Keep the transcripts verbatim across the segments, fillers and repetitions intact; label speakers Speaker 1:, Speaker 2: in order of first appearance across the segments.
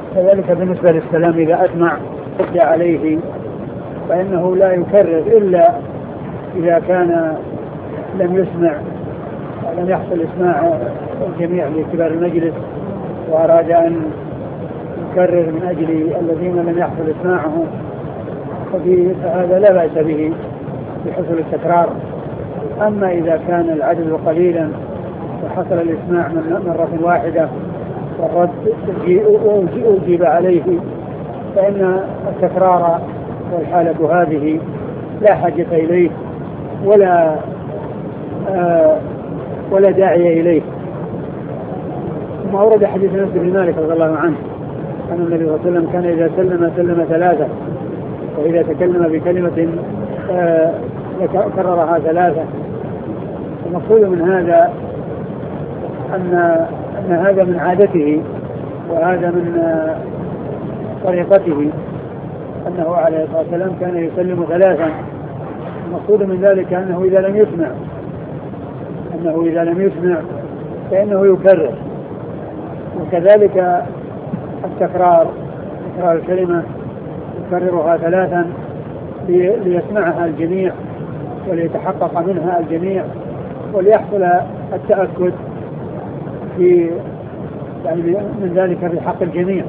Speaker 1: كذلك بالنسبة للسلام إذا أسمع رد عليه فإنه لا يكرر إلا إذا كان لم يسمع لم يحصل إسماع الجميع لكبار المجلس وأراد أن يكرر من أجل الذين لم يحصل إسماعه، فهذا لا بأس به بحصول التكرار. أما إذا كان العدد قليلا وحصل الإسماع من مرة واحدة والرد أجيب عليه فإن التكرار والحالة هذه لا حاجة إليه ولا آه ولا داعي إليه. ثم أورد حديث أنس بن مالك رضي الله عنه أن النبي صلى الله عليه وسلم كان إذا سلم سلم ثلاثة، وإذا تكلم بكلمة آه كررها ثلاثة. المقصود من هذا أن أن هذا من عادته وهذا من آه طريقته، أنه عليه الصلاة والسلام كان يسلم ثلاثا. المقصود من ذلك أنه إذا لم يسمع أنه إذا لم يسمع فإنه يكرر. وكذلك التكرار تكرار الكلمة يكررها ثلاثا ليسمعها الجميع وليتحقق منها الجميع وليحصل التأكد في يعني من ذلك في حق الجميع.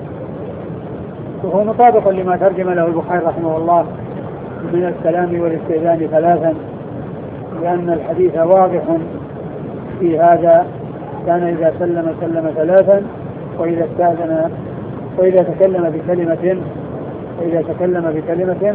Speaker 1: وهو مطابق لما ترجم له البخاري رحمه الله من السلام والاستئذان ثلاثا، لأن الحديث واضح في هذا. كان إذا سلم سلم ثلاثا، وإذا استأذن وإذا تكلم بكلمة وإذا تكلم بكلمة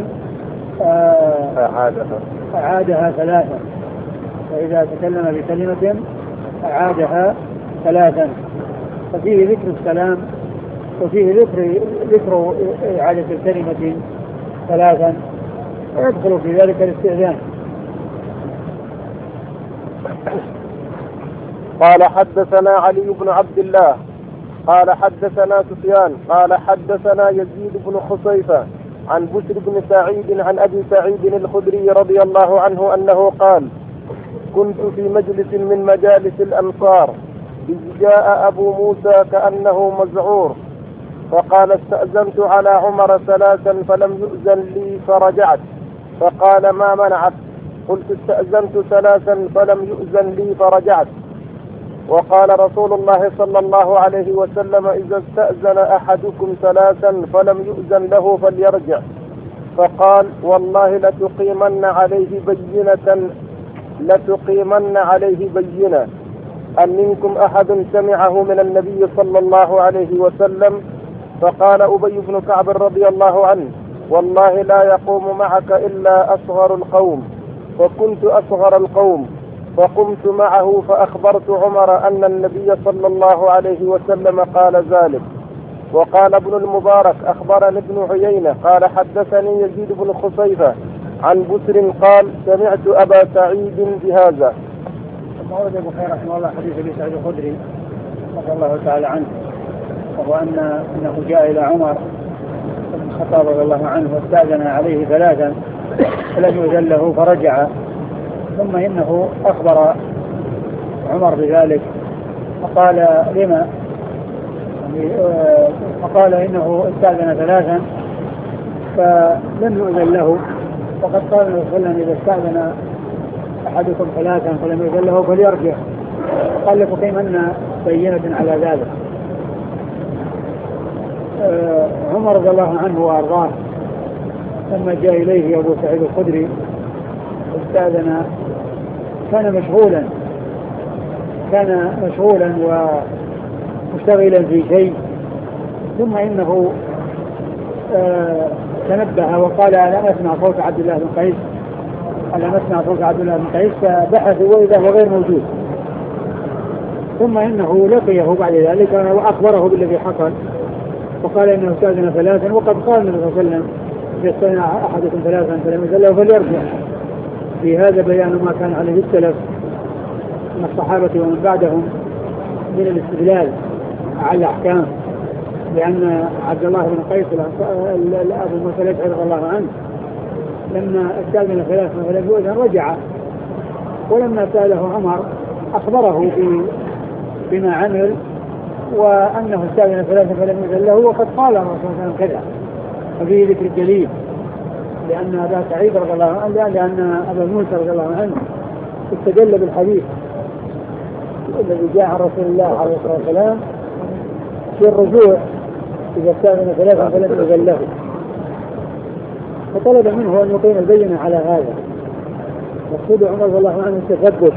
Speaker 1: أعادها أعادها ثلاثا، وإذا تكلم بكلمة أعادها ثلاثا. ففيه ذكر السلام وفيه ذكر ذكر إعادة الكلمة ثلاثا، ويدخل في ذلك الاستئذان.
Speaker 2: قال حدثنا علي بن عبد الله قال حدثنا سفيان قال حدثنا يزيد بن خصيفة عن بشر بن سعيد عن أبي سعيد الخدري رضي الله عنه أنه قال: كنت في مجلس من مجالس الأنصار إذ جاء أبو موسى كأنه مذعور فقال: استأذنت على عمر ثلاثا فلم يؤذن لي فرجعت. فقال: ما منعك؟ قلت: استأذنت ثلاثا فلم يؤذن لي فرجعت. وقال رسول الله صلى الله عليه وسلم: إذا استأذن أحدكم ثلاثا فلم يؤذن له فليرجع. فقال: والله لتقيمن عليه بينة لتقيمن عليه بينة أن منكم أحد سمعه من النبي صلى الله عليه وسلم. فقال أبي بن كعب رضي الله عنه: والله لا يقوم معك إلا أصغر القوم. فكنت أصغر القوم فقمت معه فأخبرت عمر أن النبي صلى الله عليه وسلم قال ذلك. وقال ابن المبارك: أخبرني ابن عيينة قال حدثني يزيد بن خصيفة عن بسر قال: سمعت أبا سعيد بهذا.
Speaker 1: ثم ورد البخاري رحمه الله حديث أبي سعيد الخدري رضي الله تعالى عنه، وهو أن أنه جاء إلى عمر بن الخطاب رضي الله عنه واستأذن عليه ثلاثا فلم يؤذن له فرجع. ثم إنه أخبر عمر بذلك فقال: لما؟ فقال: إنه استأذن ثلاثا فلم يؤذن له، وقد قال النبي صلى الله عليه وسلم: إذا استأذن أحدكم ثلاثا فلم يؤذن له فليرجع. قال: لتقيمن بينة على ذلك. عمر رضي الله عنه وأرضاه لما جاء إليه أبو سعيد الخدري استأذن كان مشغولا كان مشغولا ومشتغلا في شيء، ثم إنه آه تنبه وقال: ألا أسمع صوت عبد الله بن قيس ألا أسمع صوت عبد الله بن قيس. فبحثوا وإذا هو غير موجود. ثم إنه لقيه بعد ذلك وأخبره بالذي حصل وقال: إنه استأذن ثلاثا وقد قال النبي صلى الله عليه وسلم: إذا استأذن أحدكم ثلاثا فلم يؤذن له فليرجع. في هذا بيان ما كان عليه السلف من الصحابة ومن بعدهم من الاستدلال على الأحكام، لأن عبد الله بن قيس أبو موسى الأشعري رضي الله عنه لما استأذن ثلاثا فلم يؤذن رجع، ولما سأله عمر أخبره بما عمل وأنه استأذن ثلاثة فلم يؤذن له، وقد قال الرسول صلى الله عليه وسلم كذا، وفيه ذكر الدليل، لأن أبا سعيد رضي الله عنه لأن أبا موسى رضي الله عنه استدل بالحديث الذي جاء عن رسول الله عليه الصلاة والسلام في الرجوع إذا استأذن ثلاثة فلم يؤذن له، فطلب منه أن يقيم البينة على هذا. مقصود عمر رضي الله عنه التثبت،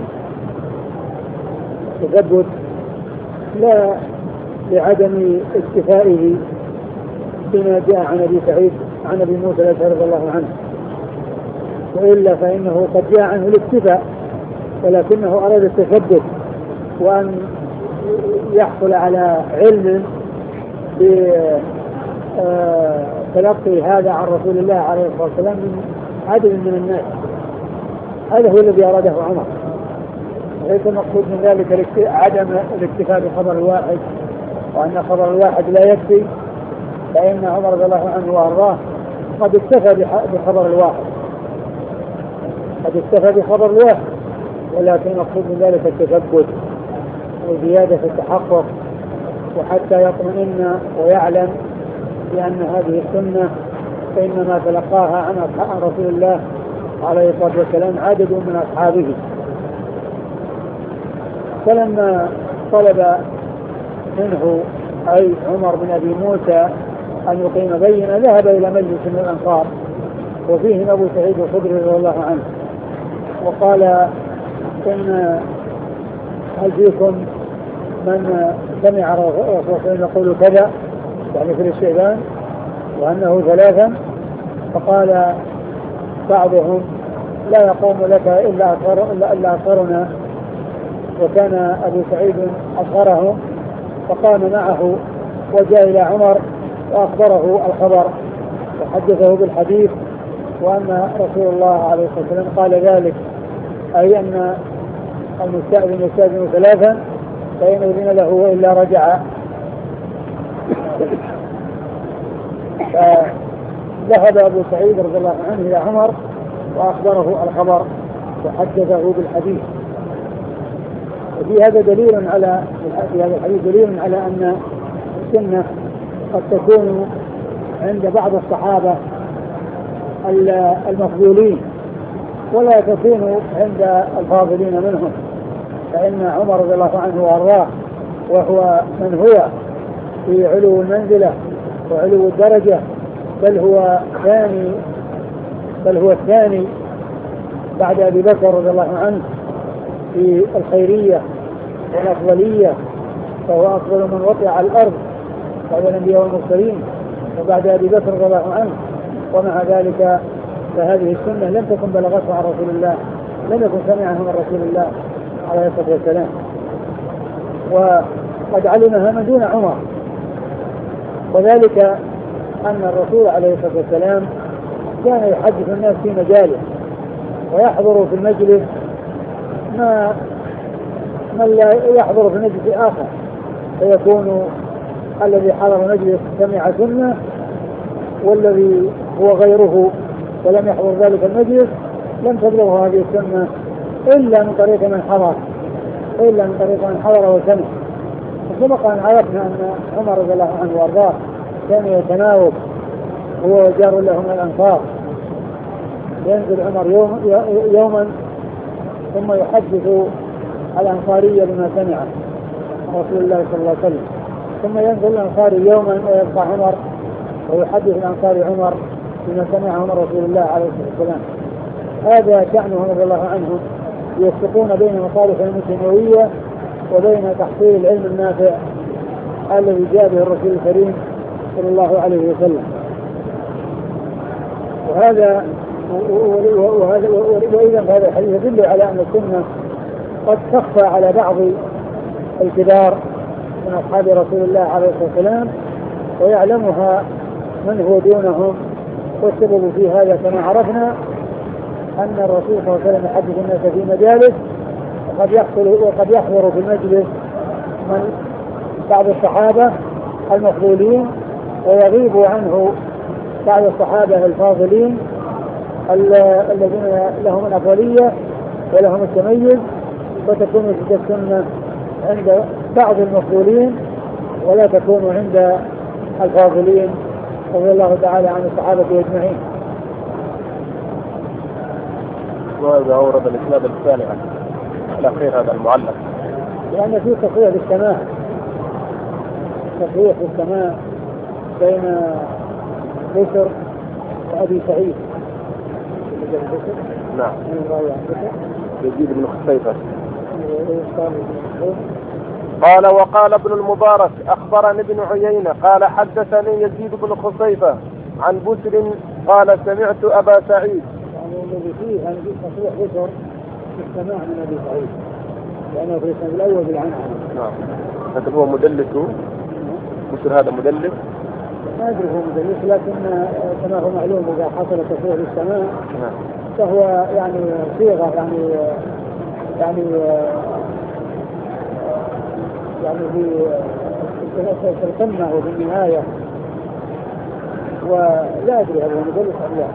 Speaker 1: التثبت لا لعدم اكتفائه بما جاء عن أبي سعيد عن أبي موسى الأشعري رضي الله عنه، وإلا فإنه قد جاء عنه الاكتفاء، ولكنه أراد التثبت وأن يحصل على علم بتلقي هذا عن رسول الله عليه الصلاة والسلام من عدد من الناس. هذا هو الذي أراده عمر، وليس المقصود من ذلك عدم الاكتفاء بخبر الواحد، وأن خبر الواحد لا يكفي، فإن عمر رضي الله عنه وأرضاه قد اكتفى بخبر الواحد، قد اكتفى بخبر الواحد، ولكن المقصود من ذلك التثبت وزيادة التحقق، وحتى يطمئن ويعلم بأن هذه السنة فإنما تلقاها عن عن رسول الله عليه الصلاة والسلام عدد من أصحابه. فلما طلب منه أي عمر بن أبي موسى أن يقيم بينة ذهب إلى مجلس من الأنصار وفيهم أبو سعيد الخدري رضي الله عنه، وقال إن هل فيكم من سمع رسول يقول كذا، يعني في الاستئذان، وأنه ثلاثا؟ فقال بعضهم لا يقوم لك إلا أصغر إلا أصغرنا، وكان أبو سعيد أصغرهم، فقام معه وجاء إلى عمر وأخبره الخبر وحدثه بالحديث، وأن رسول الله عليه الصلاة والسلام قال ذلك، أي أن المستأذن يستأذن ثلاثا فإن أذن له وإلا رجع. فذهب أبو سعيد رضي الله عنه إلى عمر وأخبره الخبر وحدثه بالحديث. وفي هذا دليل على في هذا الحديث دليل على أن السنة قد تكون عند بعض الصحابة المفضولين ولا تكون عند الفاضلين منهم، فإن عمر رضي الله عنه وأرضاه وهو من هو في علو المنزلة وعلو الدرجة، بل هو ثاني بل هو الثاني بعد أبي بكر رضي الله عنه في الخيرية والأفضلية، فهو أفضل من وطئ على الأرض بعد الأنبياء والمرسلين وبعد أبي بكر رضي الله عنه. ومع ذلك فهذه السنة لم تكن بلغتها عن رسول الله، لم يكن سمعها من رسول الله عليه الصلاة والسلام، وقد علمها من دون عمر. وذلك أن الرسول عليه الصلاة والسلام كان يحدث الناس في مجاله ويحضر في المجلس ما من لا يحضر في المجلس آخر، فيكون الذي حضر المجلس سمع سنة، والذي هو غيره ولم يحضر ذلك المجلس لم تبلغه هذه السنة إلا من طريق من حضر إلا من طريق من حضر وسمع. وسبق أن عرفنا أن عمر رضي الله عنه وارضاه كان يتناوب هو وجار له من الأنصار، ينزل عمر يوم يوما ثم يحدث الأنصارية بما سمع رسول الله صلى الله عليه وسلم، ثم ينزل الأنصاري يوما ويبقى عمر ويحدث الأنصاري عمر بما سمعه من رسول الله عليه الصلاة والسلام. هذا شأنه رضي الله عنه، يوفقون بين مصالح الدنيوية وبين تحصيل العلم النافع الذي جاء به الرسول الكريم صلى الله عليه وسلم. وهذا وهذا وإذا هذا الحديث يدل على أن السنة قد تخفى على بعض الكبار من أصحاب رسول الله عليه الصلاة والسلام ويعلمها من هو دونهم. والسبب في هذا كما عرفنا أن الرسول صلى الله عليه وسلم يحدث الناس في مجالس، وقد يحصل وقد يحضر في المجلس من بعض الصحابة المفضولين ويغيب عنه بعض الصحابة الفاضلين الذين لهم الأفضلية ولهم التميز، فتكون السنة عند بعض المفضولين ولا تكون عند الفاضلين رضي الله تعالى عن الصحابة أجمعين.
Speaker 2: وإذا أورد الإسناد الثاني الأخير هذا المعلق
Speaker 1: لأن فيه تصريح بالسماع، تصريح بالسماع بين بشر وأبي سعيد.
Speaker 2: نعم. يزيد بن خصيفة. قال وقال ابن المبارك أخبرني ابن عيينة قال حدثني يزيد بن خصيفة عن بسر قال سمعت أبا سعيد.
Speaker 1: يعني الذي فيه يعني فيه تصريح بشر بالسماع من أبي سعيد لأنه في السنة الأول بالعنعنة.
Speaker 2: نعم. لكن هو مدلس بسر هذا مدلس؟
Speaker 1: ما أدري هو مدلس لكن كما هو معلوم إذا حصل تصريح بالسماع فهو يعني صيغة يعني يعني يعني في القمة وفي النهاية ولا أدري هل هو مدلس أم لا.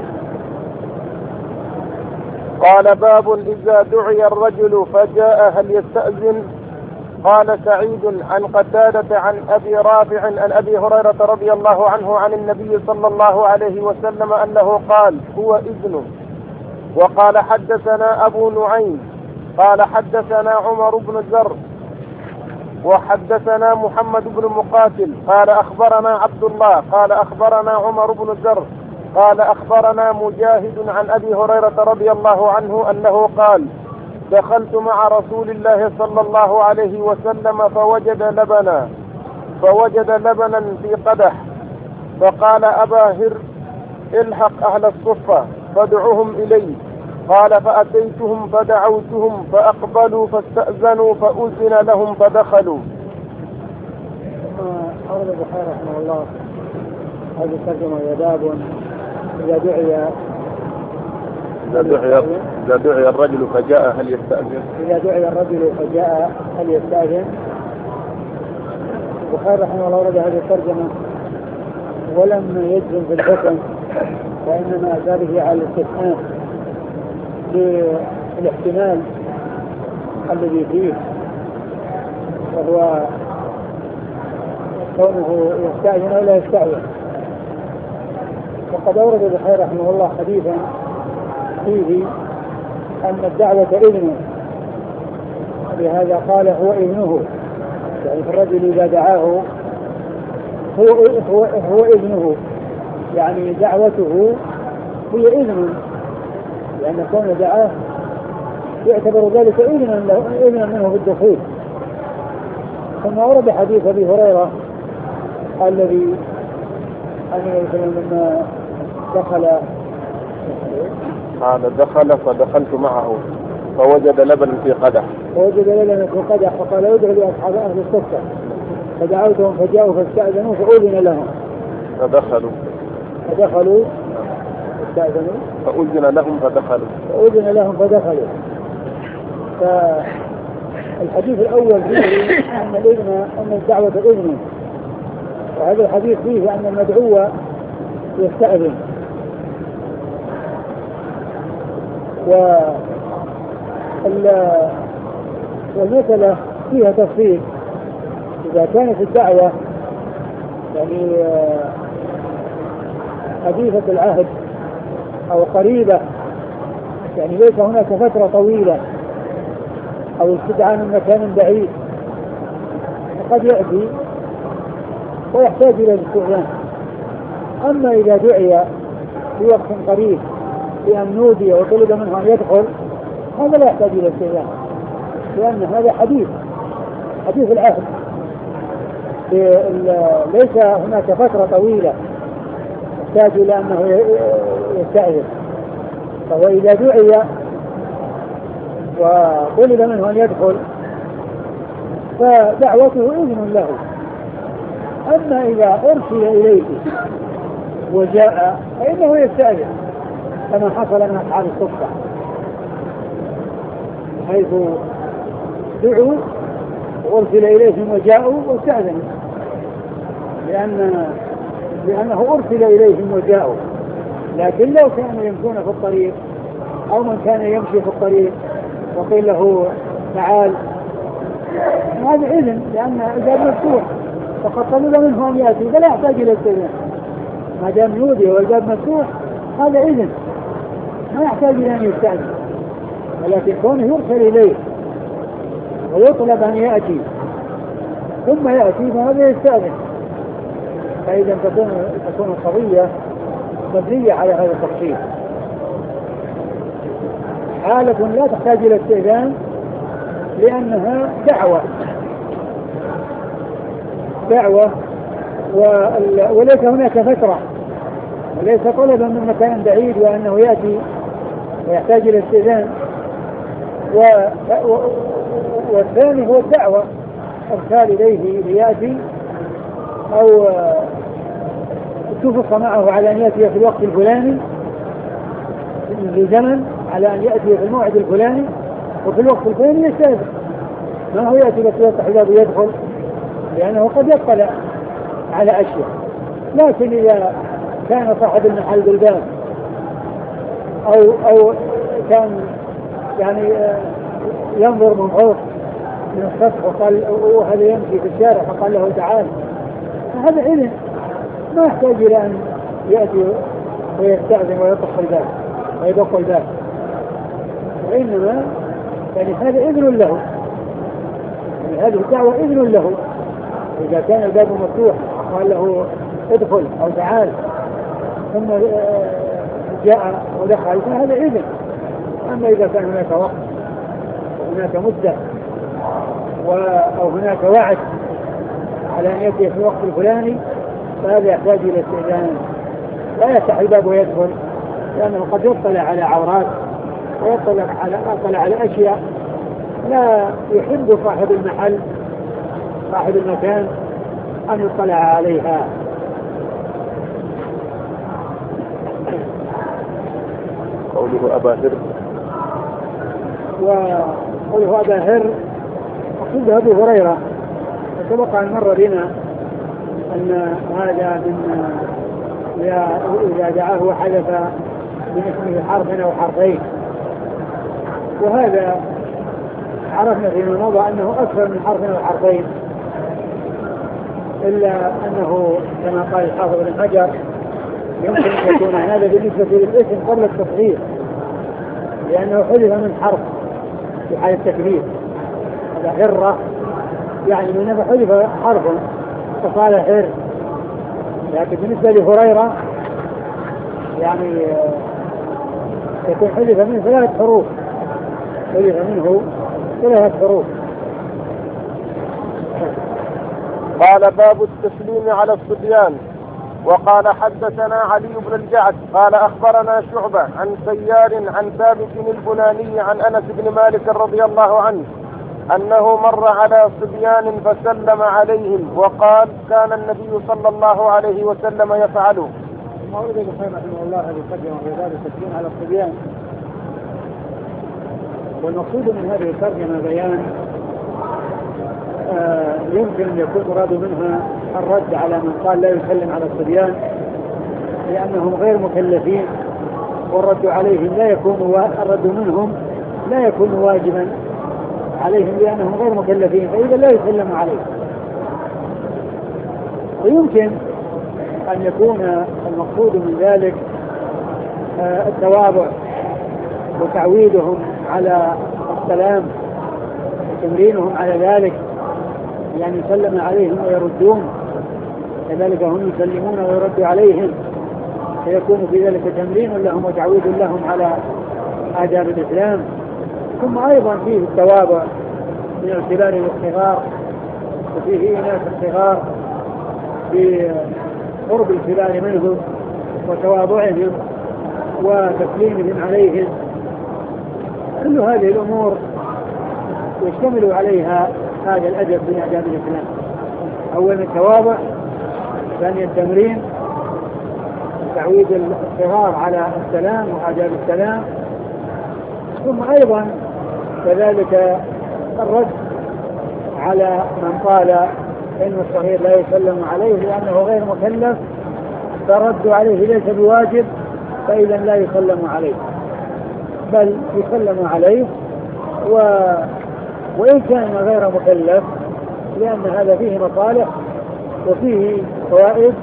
Speaker 2: قال باب إذا دعي الرجل فجاء هل يستأذن؟ قال سعيد عن قتادة عن أبي رافع عن أبي هريرة رضي الله عنه عن النبي صلى الله عليه وسلم أنه قال هو إذن. وقال حدثنا أبو نعيم قال حدثنا عمر بن زر وحدثنا محمد بن مقاتل قال أخبرنا عبد الله قال أخبرنا عمر بن زر قال أخبرنا مجاهد عن أبي هريرة رضي الله عنه أنه قال دخلت مع رسول الله صلى الله عليه وسلم فوجد لبنا فوجد لبنا في قدح فقال أبا هر الحق أهل الصفة فادعوهم إلي. قال فأتيتهم فدعوتهم فأقبلوا فاستأذنوا فأذن لهم فدخلوا.
Speaker 1: أورد البخاري رحمه الله هذه الترجمة يا باب إذا دعي
Speaker 2: إذا دعي إذا دعي الرجل فجاء هل يستأذن؟
Speaker 1: إذا دعي الرجل فجاء هل يستأذن؟ البخاري رحمه الله أورد هذه الترجمة ولم يجزم في الحكم وإنما أتى به على الاستثناء للاحتمال الذي فيه وهو كونه يستأذن أو لا يستأذن. وقد أورد البخاري رحمه الله حديثا فيه أن الدعوة إذن، لهذا قال هو إذنه، يعني الرجل إذا دعاه هو, هو, هو إذنه، يعني دعوته هي إذن، لأن كون دعاه يعتبر ذلك إذنا منه بالدخول. ثم ورد حديث أبي هريرة الذي أن لما دخل
Speaker 2: هذا دخل فدخلت معه فوجد لبنا في قدح
Speaker 1: فوجد لبنا في قدح فقال ادعوا لأصحاب أهل الصفة فدعوتهم فجاءوا فاستأذنوا فأذن لهم
Speaker 2: فدخلوا
Speaker 1: فدخلوا فاستأذنوا
Speaker 2: فأذن لهم فدخلوا
Speaker 1: فأذن لهم فدخلوا. فالحديث الأول فيه أن الإذن أن الدعوة إذن، وهذا الحديث فيه أن المدعو يستأذن. والمسألة فيها تفصيل، إذا كانت الدعوة يعني حديثة العهد أو قريبة، يعني ليس هناك فترة طويلة أو استدعاء من مكان بعيد، فقد يأتي ويحتاج إلى الاستئذان. أما إذا دعي في وقت قريب بأن نودي وطلب منه أن يدخل، هذا لا يحتاج إلى الاستئذان، لأن هذا حديث حديث العهد، ليس هناك فترة طويلة يحتاج إلى أنه يستأذن. فهو إذا دعي وطلب منه أن يدخل فدعوته إذن له. أما إذا أرسل إليه وجاء فإنه يستأذن، كما حصل من أصحاب الصفة حيث دعوا وأرسل إليهم وجاءوا واستأذنوا، لأن لأنه أرسل إليهم وجاءوا. لكن لو كانوا يمشون في الطريق أو من كان يمشي في الطريق وقيل له تعال، هذا إذن، لأن الباب مفتوح فقد طلب منه أن يأتي فلا يحتاج إلى استئذان، ما دام يودي والباب مفتوح هذا إذن ما يحتاج إلى أن يستأذن، ولكن كونه يرسل إليه ويطلب أن يأتي ثم يأتي فهذا يستأذن. فإذا تكون تكون القضية مبنية على هذا التفصيل. حالة لا تحتاج إلى استئذان لأنها دعوة دعوة وليس هناك فترة وليس طلبا من مكان بعيد وأنه يأتي ويحتاج إلى استئذان. و... و... والثاني هو الدعوة، أرسال إليه ليأتي أو اتفق معه على أن يأتي في الوقت الفلاني في زمن، على أن يأتي في الموعد الفلاني وفي الوقت الفلاني يستأذن، ما هو يأتي بس يفتح الباب ويدخل، لأنه قد يطلع على أشياء. لكن إذا كان صاحب المحل بالباب أو أو كان يعني ينظر من فوق من السطح وقال وهذا يمشي في الشارع فقال له تعال، هذا إذن ما يحتاج إلى أن يأتي ويستأذن ويطرق الباب ويدق الباب، وإنما يعني هذا إذن له، يعني هذه الدعوة إذن له. إذا كان الباب مفتوح قال له ادخل أو تعال ثم جاء ودخل فهذا إذن. أما إذا كان هناك وقت وهناك مدة أو هناك وعد على أن يأتي في الوقت الفلاني فهذا يحتاج إلى استئذان، لا يفتح الباب ويدخل، لأنه قد يطلع على عورات ويطلع على يطلع على أشياء لا يحب صاحب المحل صاحب المكان أن يطلع عليها.
Speaker 2: قوله أبا هر
Speaker 1: وقوله أبا هر أقول أبو هريرة، وسبق أن مر بنا أن هذا من إذا دعاه وحدث من اسمه حرف أو حرفين، وهذا عرفنا فيما مضى أنه أكثر من حرف أو حرفين، إلا أنه كما قال الحافظ بن حجر يمكن أن يكون هذا بالنسبة للاسم قبل التصغير، لأنه حذف من حرف في حال التكبير، هذا هرة يعني من حذف حرف فقال هر. لكن بالنسبة لهريرة يعني يكون حذف منه ثلاث حروف، حذف منه ثلاث حروف.
Speaker 2: قال باب التسليم على الصبيان. وقال حدثنا علي بن الجعد قال أخبرنا شعبة عن سيار عن ثابت البناني عن أنس بن مالك رضي الله عنه أنه مر على صبيان فسلم عليهم وقال كان النبي صلى الله عليه وسلم يفعله.
Speaker 1: مولد البخاري رحمه الله هذه الترجمة في باب التسليم على الصبيان. والمقصود من هذه الترجمة بيان آه يمكن أن يكون مراد منها الرد على من قال لا يسلم على الصبيان لأنهم غير مكلفين، والرد عليهم لا يكون الرد منهم لا يكون واجبا عليهم لأنهم غير مكلفين، فإذا لا يسلم عليهم. ويمكن أن يكون المقصود من ذلك آه التواضع وتعويدهم على السلام وتمرينهم على ذلك، يعني يسلم عليهم ويردون كذلك هم يسلمون ويرد عليهم، فيكون في ذلك تمرين لهم وتعويد لهم على آداب الإسلام. ثم أيضا فيه التواضع من الكبار والصغار، وفيه إناث الصغار بقرب الكبار منهم وتواضعهم وتسليمهم عليهم. كل هذه الأمور يشتمل عليها هذا الأدب من آداب الإسلام. أولا التواضع، ثانيا التمرين، تعويد الصغار على السلام وآداب السلام، ثم أيضا كذلك الرد على من قال إن الصغير لا يسلم عليه لأنه غير مكلف، فرد عليه ليس بواجب، فإذا لا يسلم عليه بل يسلم عليه و... وإن كان غير مكلف، لأن هذا فيه مصالح وفيه فوائد.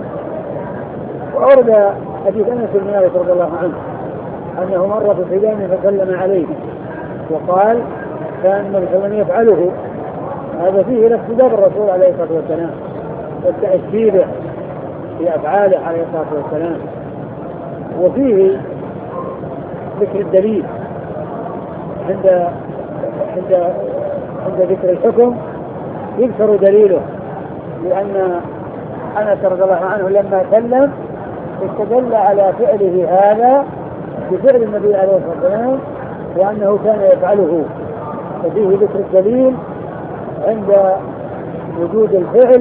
Speaker 1: وأورد حديث أنس بن مالك رضي الله عنه أنه مر في صبيان فسلم عليه وقال كان النبي صلى الله عليه وسلم يفعله. هذا فيه الاقتداء بالرسول عليه الصلاة والسلام والتأكيد في أفعاله عليه الصلاة والسلام. وفيه ذكر الدليل عند عند عند ذكر الحكم يذكر دليله، لأن أنس رضي الله عنه لما سلم استدل على فعله هذا بفعل النبي عليه الصلاة والسلام وأنه كان يفعله، ففيه ذكر الدليل عند وجود الفعل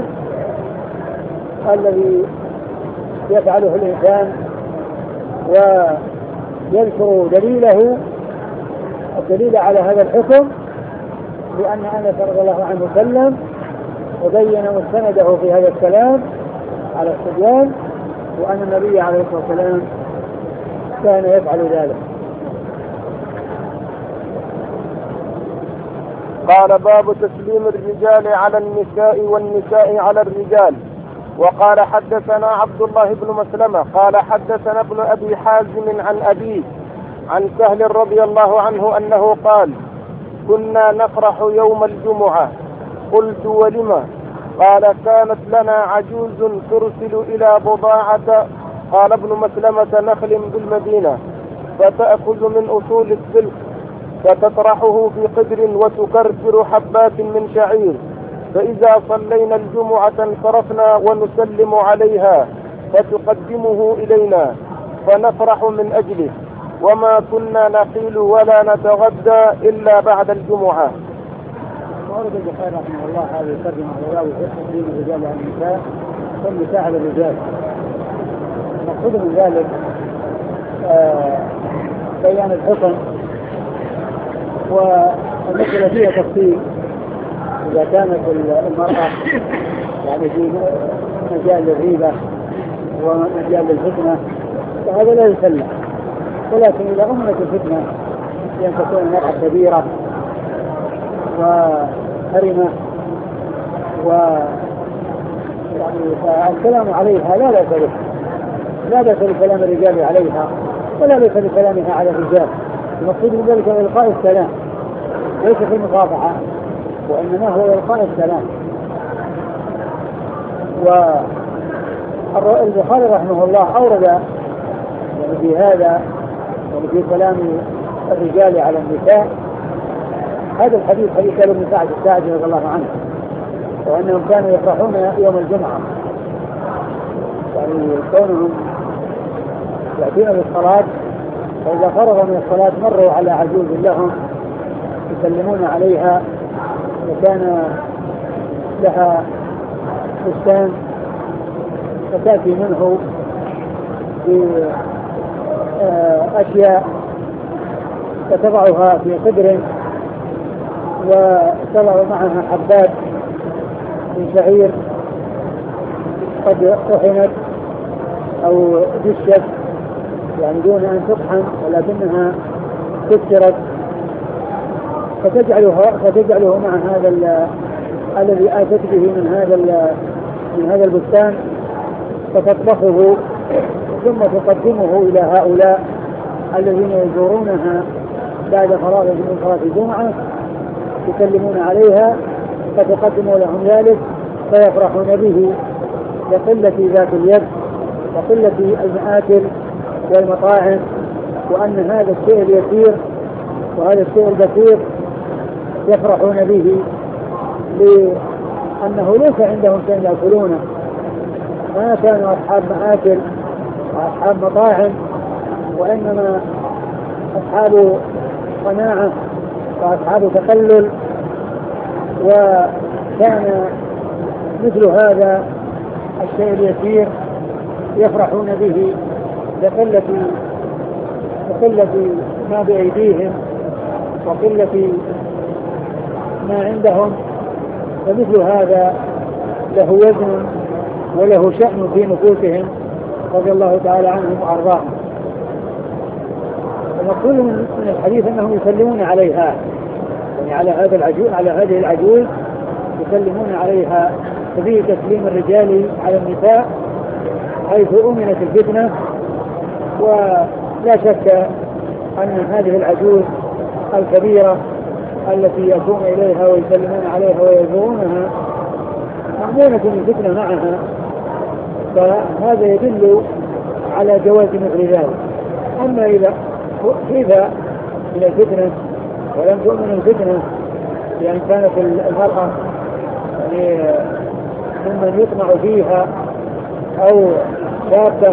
Speaker 1: الذي يفعله الإنسان، ويذكر دليله الدليل على هذا الحكم، لأن أنس رضي الله عنه سلم وبين مستنده في هذا الكلام على الصبيان، وأن النبي عليه الصلاة والسلام كان يفعل ذلك.
Speaker 2: قال باب تسليم الرجال على النساء والنساء على الرجال. وقال حدثنا عبد الله بن مسلمة قال حدثنا ابن أبي حازم عن أبيه عن سهل رضي الله عنه أنه قال كنا نفرح يوم الجمعة. قلت ولم؟ قال كانت لنا عجوز ترسل إلى بضاعة، قال ابن مسلمة نخل بالمدينة، فتأخذ من أصول السلك فتطرحه في قدر وتكركر حبات من شعير، فإذا صلينا الجمعة انصرفنا ونسلم عليها فتقدمه إلينا فنفرح من أجله، وما كنا نقيل ولا نتغدى إلا بعد الجمعة.
Speaker 1: ورد البخاري رحمه الله هذا يترجم على راوي تسليم الرجال على النساء والنساء على الرجال. المقصود من ذلك آه بيان الحكم، والمسألة فيها تفصيل. إذا كانت المرأة يعني في مجال الغيبة ومجال الفتنة فهذا لا يسلم، ولكن إذا أمنت الفتنة لأن تكون المرأة كبيرة وحرمة و يعني الكلام عليها لا بأس به، لا بأس بكلام الرجال عليها ولا بأس بكلامها على الرجال. المقصود من ذلك هو إلقاء السلام، ليس في المقاطعة، وإنما هو إلقاء السلام. والبخاري رحمه الله أورد يعني في هذا يعني في كلام الرجال على النساء هذا الحديث، حديث سهل بن سعد الساعدي رضي الله عنه، وأنهم كانوا يفرحون يوم الجمعة، يعني كونهم يأتون للصلاة فإذا فرغوا من الصلاة مروا على عجوز لهم يسلمون عليها، وكان لها فستان فتأتي منه بأشياء فتضعها في قدر وتضع معها حبات من شعير قد طحنت أو دشت يعني دون أن تطحن ولكنها كسرت، فتجعلها فتجعله مع هذا الذي آتت به من هذا من هذا البستان فتطبخه ثم تقدمه إلى هؤلاء الذين يزورونها بعد فراغهم من صلاة الجمعة، يسلمون عليها فتقدم لهم ذلك فيفرحون به لقلة ذات اليد وقلة المآكل والمطاعم، وأن هذا الشيء اليسير وهذا الشيء البسيط يفرحون به لأنه ليس عندهم شيء يأكلونه، ما كانوا أصحاب مآكل وأصحاب مطاعم، وإنما أصحاب قناعة وأصحاب تقلل. وكان مثل هذا الشيء اليسير يفرحون به لقلة لقلة ما بأيديهم وقلة ما عندهم، فمثل هذا له وزن وله شأن في نفوسهم رضي الله تعالى عنهم وأرضاهم. المقصود من الحديث أنهم يسلمون عليها، يعني على هذا العجوز على هذه العجوز يسلمون عليها ففيه تسليم الرجال على النساء حيث أمنت الفتنة. ولا شك أن هذه العجوز الكبيرة التي يأتون إليها ويسلمون عليها ويزورونها مأمونة الفتنة معها، فهذا يدل على جواز مثل ذلك. أما إذا خيف من الفتنة ولم تؤمن الفتنة لأن كانت المرأة يعني ممن يطمع فيها أو شابة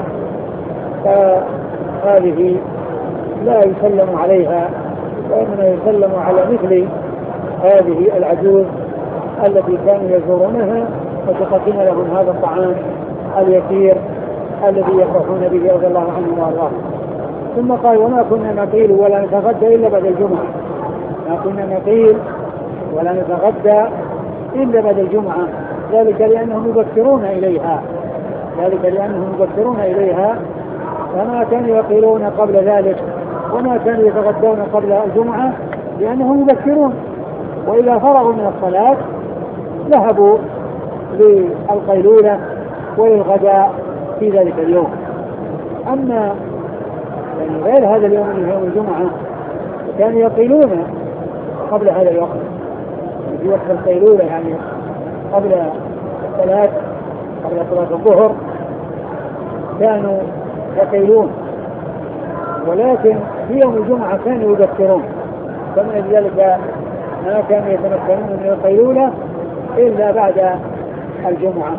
Speaker 1: فهذه لا يسلم عليها، وإنما يسلم على مثل هذه العجوز التي كانوا يزورونها وتقدم لهم هذا الطعام اليسير الذي يفرحون به رضي الله عنهم وارضاهم. ثم قال وما كنا نقيل ولا نتغدى إلا بعد الجمعة، ما كنا نقيل ولا نتغدى إلا بعد الجمعة، ذلك لأنهم يبكرون إليها ذلك لأنهم يبكرون إليها فما كانوا يقيلون قبل ذلك وما كانوا يتغدون قبل الجمعة لأنهم يبكرون، وإذا فرغوا من الصلاة ذهبوا للقيلولة وللغداء في ذلك اليوم. أما يعني غير هذا اليوم من يوم الجمعة كانوا يقيلون قبل هذا الوقت في وقت القيلولة، يعني قبل الصلاة قبل صلاة الظهر كانوا يقيلون، ولكن في يوم الجمعة كانوا يبكرون، فمن ذلك ما كانوا يتمكنون من القيلولة إلا بعد الجمعة.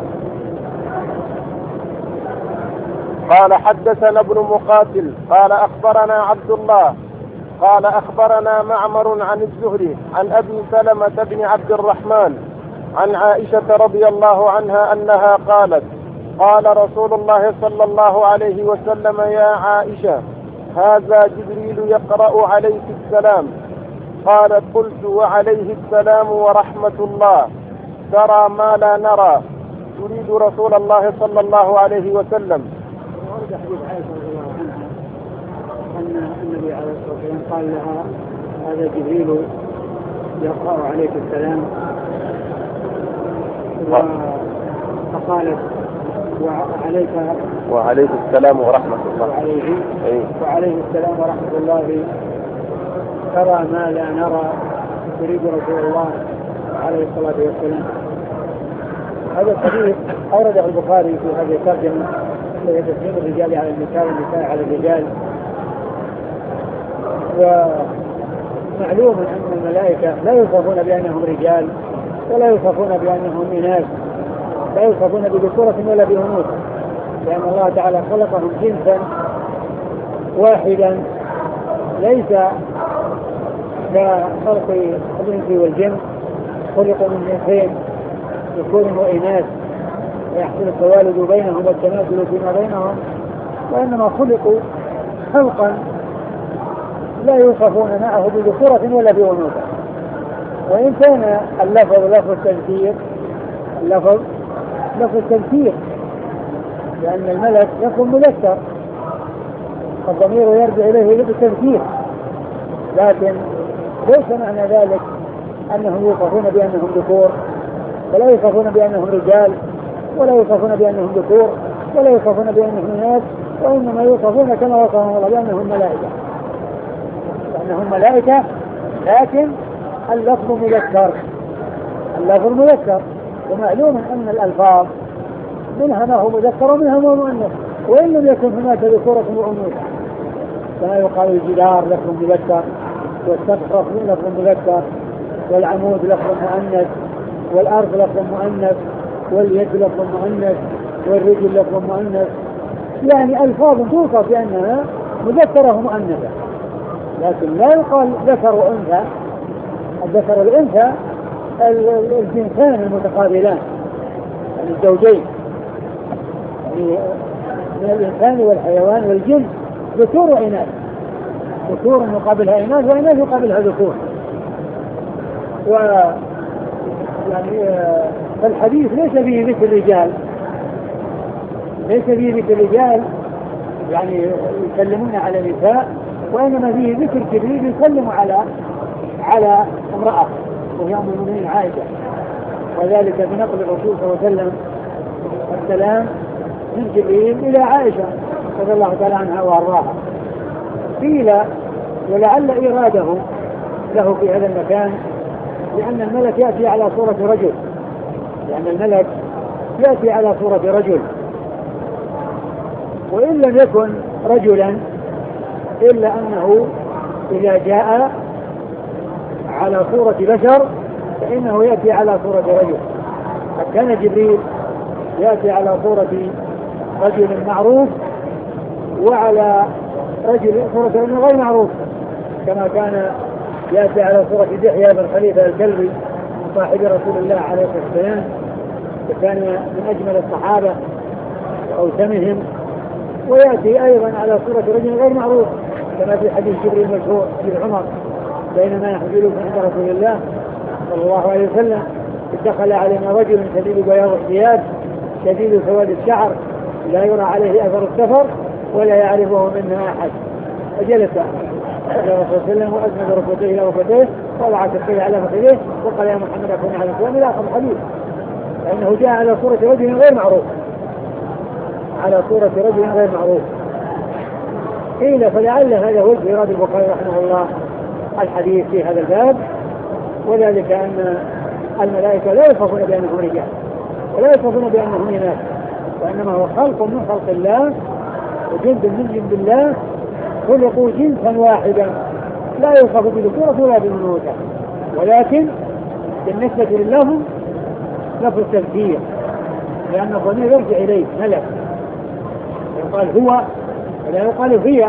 Speaker 2: قال حدثنا ابن مقاتل قال أخبرنا عبد الله قال أخبرنا معمر عن الزهري عن أبي سلمة بن عبد الرحمن عن عائشة رضي الله عنها أنها قالت قال رسول الله صلى الله عليه وسلم يا عائشة هذا جبريل يقرأ عليك السلام. قالت قلت وعليه السلام ورحمة الله ترى ما لا نرى، تريد رسول الله صلى الله عليه وسلم.
Speaker 1: ورد حديث عائشة رضي الله عنها أن النبي عليه الصلاة والسلام قال لها هذا جبريل يقرأ عليك السلام، فقالت وعليك
Speaker 2: وعليه السلام ورحمة الله
Speaker 1: وعليه, وعليه السلام ورحمة الله ترى ما لا نرى، تريد رسول الله عليه الصلاة والسلام. هذا الحديث أورده البخاري في هذه الترجمة وهي تسليم الرجال على النساء والنساء على الرجال. ومعلوم أن الملائكة لا يوصفون بأنهم رجال ولا يوصفون بأنهم إناث، لا يوصفون بذكورة ولا بأنوثة، لأن الله تعالى خلقهم جنسا واحدا ليس كخلق الإنس والجن، خلقوا من جنسين ذكور وإناث ويحصل التوالد بينهم والتناسل فيما بينهم، وإنما خلقوا خلقا لا يوصفون معه بذكورة ولا بأنوثة. وإن كان اللفظ لفظ التذكير اللفظ لفظ التذكير لأن الملك يكون مذكر فالضمير يرجع إليه بالتذكير، لكن ليس معنى ذلك أنهم يوصفون بأنهم ذكور ولا يوصفون بأنهم رجال ولا يوصفون بأنهم ذكور ولا يوصفون بأنهم إناث، وإنما يوصفون كما وصفهم الله بأنهم ملائكة بأنهم ملائكة لكن اللفظ مذكر اللفظ مذكر ومعلوم أن الألفاظ منها ما هو مذكر ومنها ما هو مؤنث، وإن لم يكن هناك ذكورة وأنوثة، كما يقال الجدار لفظ مذكر والسقف لفظ مذكر والعمود لفظ مؤنث والأرض لفظ مؤنث واليد لفظ مؤنث والرجل لفظ مؤنث، يعني ألفاظ توصف بأنها مذكرة ومؤنثة، لكن لا يقال ذكر وأنثى. الذكر والأنثى الجنسان المتقابلان يعني الزوجين، يعني من الإنسان والحيوان والجن ذكور وإناث، ذكور يقابلها إناث وإناث يقابلها ذكور. و يعني فالحديث ليس فيه ذكر الرجال ليس فيه ذكر الرجال يعني يسلمون على النساء، وإنما فيه ذكر جبريل يسلم على على امرأة وهي أم المؤمنين عائشة وذلك بنقل الرسول صلى الله عليه وسلم السلام من جبريل إلى عائشة رضي الله تعالى عنها وأرضاها. قيل ولعل إراده له في هذا المكان لأن الملك يأتي على صورة رجل، لأن الملك يأتي على صورة رجل، وإن لم يكن رجلا إلا أنه إذا جاء على صورة بشر فإنه يأتي على صورة رجل. فكان جبريل يأتي على صورة رجل معروف وعلى رجل صورة رجل غير معروف، كما كان يأتي على صورة دحية بن خليفة الكلبي صاحب رسول الله عليه الصلاة والسلام، وكان من أجمل الصحابة وأوسمهم، ويأتي أيضا على صورة رجل غير معروف كما في حديث جبريل المشهور حديث عمر بينما يحملون عند رسول الله صلى الله عليه وسلم دخل علينا رجل شديد بياض الثياب شديد سواد الشعر لا يرى عليه أثر السفر ولا يعرفه منا أحد، فجلس على رسول الله صلى الله عليه وسلم وأسند ركبتيه إلى ركبتيه وضع كفيه على فخذيه وقال يا محمد أكون على الإسلام إلى آخر الحديث، لأنه جاء على صورة رجل غير معروف على صورة رجل غير معروف. قيل فلعل هذا وجه إيراد البخاري رحمه الله الحديث في هذا الباب، وذلك أن الملائكة لا يصفون بأنهم رجال ولا يصفون بأنهم إناث، وإنما هو خلق من خلق الله وجند من جند الله خلقوا جنسا واحدا لا يوصف بذكورة ولا بأنوثة، ولكن بالنسبة لله لفظ التذكير لأن الضمير يرجع إليه ملك، يقال هو ولا يقال هي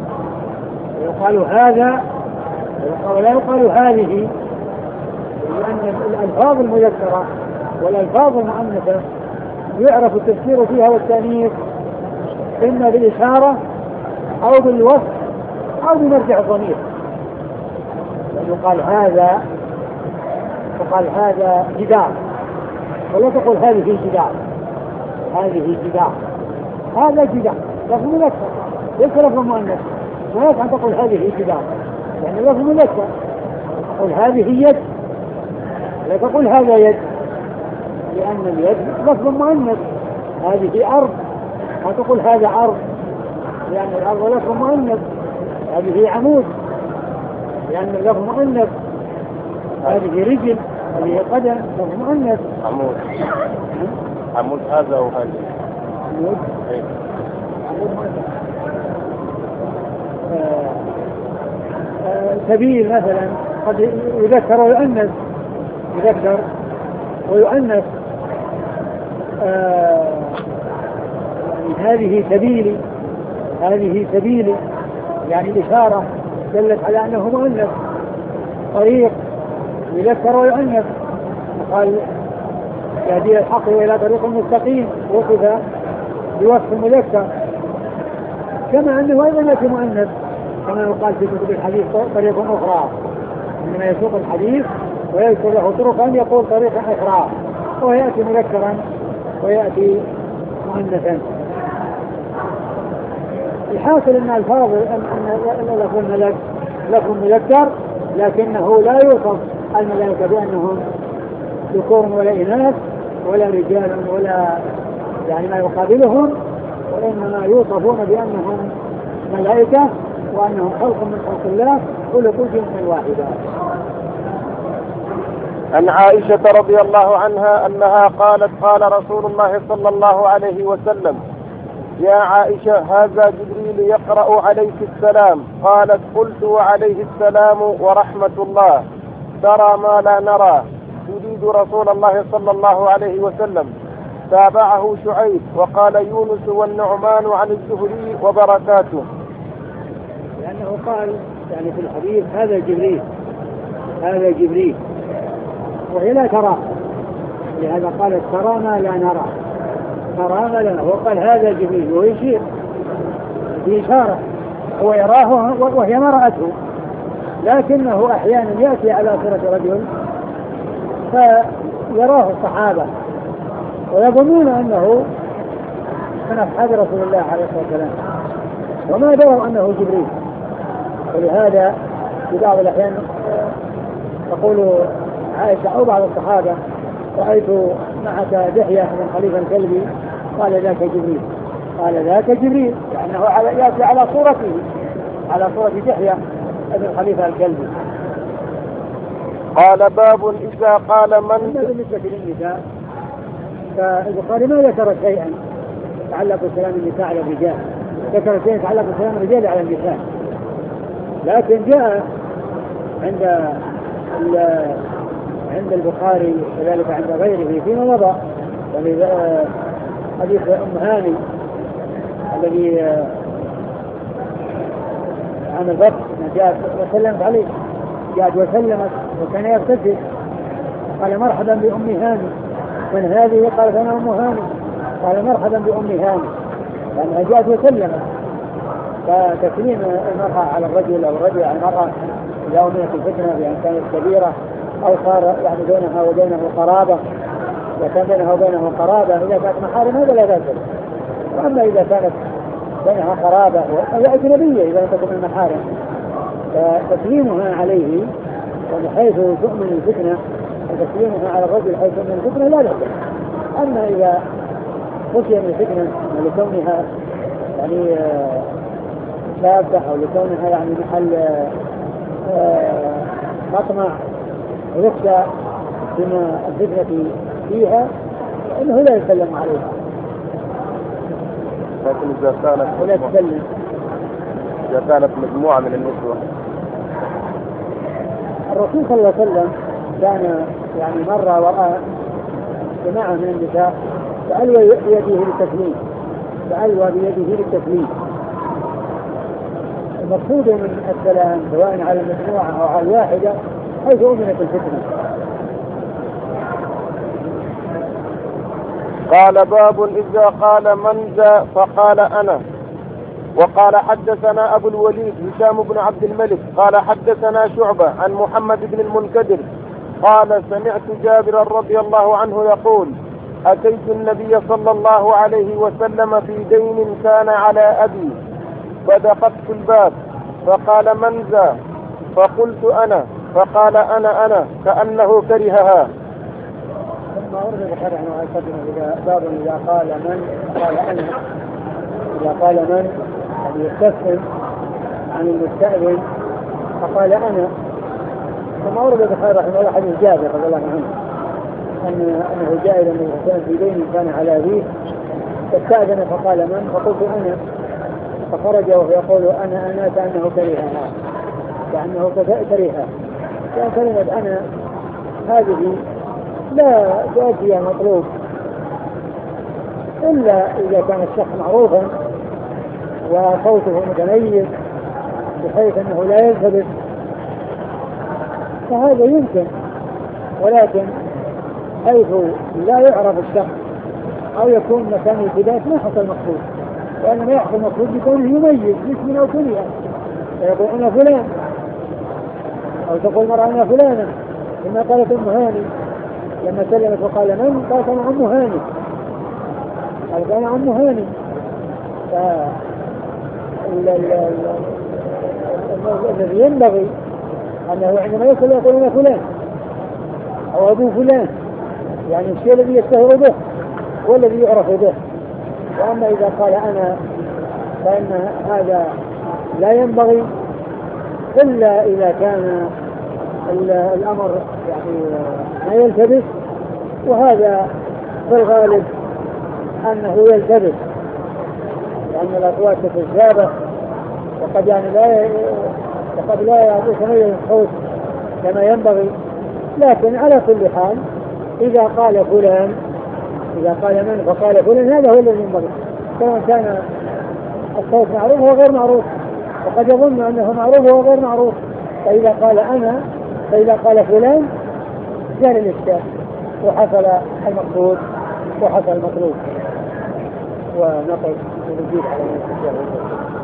Speaker 1: ويقال هذا ولا يقال هذه، لأن الألفاظ المذكرة والألفاظ المؤنثة يعرف التذكير فيها والتأنيث إما بالإشارة أو بالوصف أو بمرجع الضمير. يقال هذا فقال هذا جدار ولا تقول هذه جدار هذه جدار هذا جدار لفظ مذكر ليس لفظ مؤنث، ما يفعل تقول هذه جدار يعني لفظ مذكر، تقول هذه يد لا تقول هذا يد لأن اليد لفظ مؤنث، هذه أرض ما تقول هذا أرض لأن الأرض لفظ مؤنث، هذه عمود لأن اللفظ مؤنث، هذه رجل هذه قدم لفظ مؤنث.
Speaker 2: عمود عمود هذا أو هذا
Speaker 1: عمود آه آه سبيل مثلا قد يذكر ويؤنث يذكر ويؤنث آه هذه سبيلي هذه سبيلي يعني الإشارة دلت على أنه مؤنث. طريق يذكر ويؤنث قال يهدي الحق إلى طريق مستقيم وصف بوصف مذكر، كما أنه أيضا يأتي مؤنث كما يقال في كتب الحديث طريق أخرى، إنما يسوق الحديث ويذكر له طرقا يقول طريقا أخرى ويأتي مذكرا ويأتي مؤنثا. الحاصل أن الفاظ أن لفظ الملك لفظ مذكر لكنه لا يوصف الملائكة بأنهم ذكور ولا إناث ولا رجال ولا يعني ما يقابلهم، وإنما يوصفون بأنهم ملائكة وأنهم خلق من خلق الله خلقوا جنسا واحدا.
Speaker 2: عن عائشة رضي الله عنها أنها قالت قال رسول الله صلى الله عليه وسلم يا عائشة هذا جبريل يقرأ عليك السلام، قالت قلت وعليه السلام ورحمة الله ترى ما لا نرى، تريد رسول الله صلى الله عليه وسلم. تابعه شعيب وقال يونس والنعمان عن الزهري وبركاته.
Speaker 1: لأنه قال يعني في الحديث هذا جبريل هذا جبريل وهي لا ترى، لهذا قالت ترى ما لا نرى ترى ما لا نرى، وقال هذا جبريل ويشير بإشارة هو يراه وهي ما رأته، لكنه أحيانا يأتي على صورة رجل فيراه الصحابة ويظنون أنه من أصحاب رسول الله عليه الصلاة والسلام وما دروا أنه جبريل. ولهذا في بعض الأحيان تقول عائشة أو بعض الصحابة رأيت معك دحية بن خليفة الكلبي، قال ذاك جبريل. قال ذاك جبريل لأنه يعني يأتي على صورته، على صورة دحية بن خليفة الكلبي.
Speaker 2: قال باب إذا قال من.
Speaker 1: بالنسبة للنساء فالبخاري ما ذكر شيئا يتعلق بسلام النساء على الرجال، ذكر شيئا يتعلق بسلام الرجال على النساء، لكن جاء عند عند البخاري وذلك عند غيره فيما مضى، يعني حديث أم هاني الذي عن الضبط جاءت وسلمت عليه، جاءت وسلمت وكان يغتسل، قال مرحبا بأم هاني، من هذه؟ قالت أنا أم هاني، قال مرحبا بأم هاني، لأنها جاءت وسلمت. فتسليم المرأة على الرجل أو الرجل على المرأة إذا أمنت الفتنة بأن كانت كبيرة أو صار يعني بينها وبينه قرابة، إذا كان بينها وبينه قرابة إذا كانت محارم هذا لا بأس. وأما إذا كانت بينها قرابة أو أجنبية إذا لم تكن من المحارم فتسليمها عليه وبحيث تؤمن الفتنة وتسليمها على الرجل حيث تؤمن الفتنة لا بأس. أما إذا خشي من الفتنة لكونها يعني شابة أو لكونها يعني محل مطمع ويخشى بما الفتنة فيها إنه لا يسلم عليها،
Speaker 2: لكن إذا كانت
Speaker 1: ولا تسلم
Speaker 2: إذا كانت مجموعة من النسوة.
Speaker 1: الرسول صلى الله عليه وسلم كان يعني مرة ورأى جماعة من النساء فألوى بيده للتسليم، فألوى بيده للتسليم. المقصود من السلام سواء على المجموعة أو على الواحدة حيث أمنت الفتنة.
Speaker 2: قال باب إذا قال من ذا فقال أنا. وقال حدثنا أبو الوليد هشام بن عبد الملك قال حدثنا شعبة عن محمد بن المنكدر قال سمعت جابر رضي الله عنه يقول أتيت النبي صلى الله عليه وسلم في دين كان على أبي فدققت الباب فقال من ذا؟ فقلت أنا، فقال أنا أنا كأنه كرهها.
Speaker 1: ثم ورد البخاري عنه إذا باب إذا قال من قال أنا، إذا قال من يعني يستفهم عن المستأذن فقال أنا. ثم ورد البخاري رحمه الله حديث جابر رضي الله عنه أن أنه جاء إلى النبي صلى الله عليه وسلم في دين كان على أبيه فاستأذن فقال من؟ فقلت أنا، فخرج وهو يقول أنا أنا كأنه كرهها، كأنه كرهها. كان كلمة أنا هذه لا تؤدي المطلوب إلا إذا كان الشخص معروفا وصوته متميز بحيث أنه لا يلتبس فهذا يمكن، ولكن حيث لا يعرف الشخص أو يكون مكان التباس ما حصل مقصود، وإنما يحصل مقصود بكونه يميز اسم أو كنية، فيقول أنا فلان أو تقول مرة أنا فلانة، لما قالت أم هاني لما سلمت وقال من؟ قالت أنا أم هاني، قالت أنا أم هاني. الذي ينبغي أنه عندما يصل يقول أنا فلان أو أبو فلان، يعني الشيء الذي يشتهر به والذي يعرف به. وأما إذا قال أنا فإن هذا لا ينبغي إلا إذا كان الأمر يعني ما يلتبس، وهذا في الغالب أنه يلتبس لأن الأصوات تتشابه وقد يعني لا وقد لا يتميز الصوت كما ينبغي. لكن على كل حال إذا قال فلان إذا قال من فقال فلان هذا هو الذي ينبغي، سواء كان الصوت معروف وهو غير معروف، وقد يظن أنه معروف وهو غير معروف. فإذا قال أنا فإذا قال فلان جاء الإشكال وحصل المقصود وحصل المطلوب. ونقل ونزيد على